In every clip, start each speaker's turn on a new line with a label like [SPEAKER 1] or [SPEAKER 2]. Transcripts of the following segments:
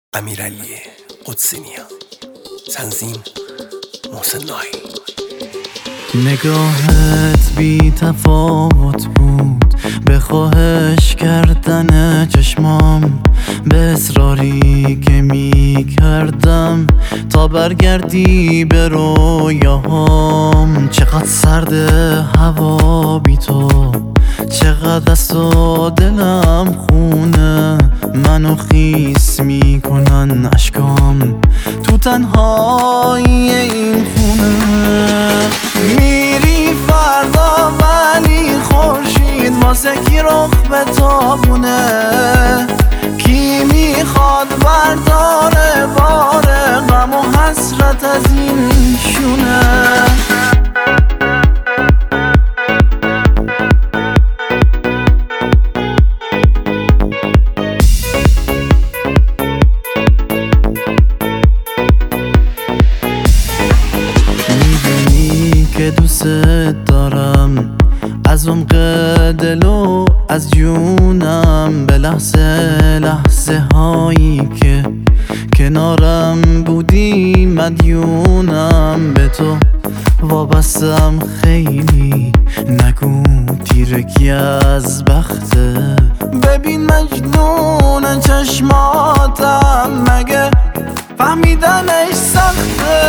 [SPEAKER 1] امیرعلی قدسی‌نیا، تنظیم محسن ناهی.
[SPEAKER 2] نگاهت بی تفاوت بود به خواهش کردن چشمام، به اصراری که می کردم تا برگردی به رویاهام. چقدر سرد هوا بی تو، چقدر دست و دلم خونه، منو خیس میکنن اشکام تو تنهایی این خونه. میری فردا ولی خورشید واسه کی رخ به تابونه؟ کی میخواد برداره بار غم و حسرت از این شونه؟ که دوست دارم از عمق دل و از جونم، به لحظه هایی که کنارم بودی مدیونم. به تو وابستم خیلی، نگو تیرگی از بخته. ببین مجنون چشماتم، مگه فهمیدنش سخته؟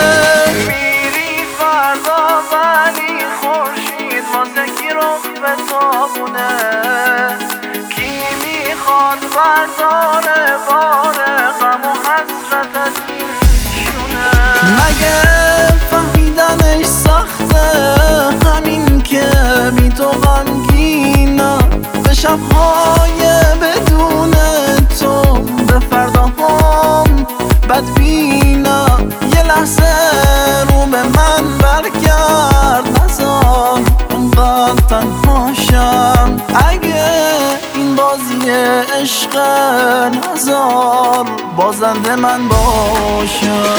[SPEAKER 2] ولی خورشید واسه کی رخ به تابونه؟ کی میخواد برداره بار غم و حسرت از این شونه؟ مگه فهمیدنش سخته؟ همین که بی تو غمگینم، به شبهای بدون تو، به فرداهام بدبینم. یه لحظه رو به من برگرد، نذار اونقدر تنهاشم. اگه این بازی عشق، نذار بازنده من باشم.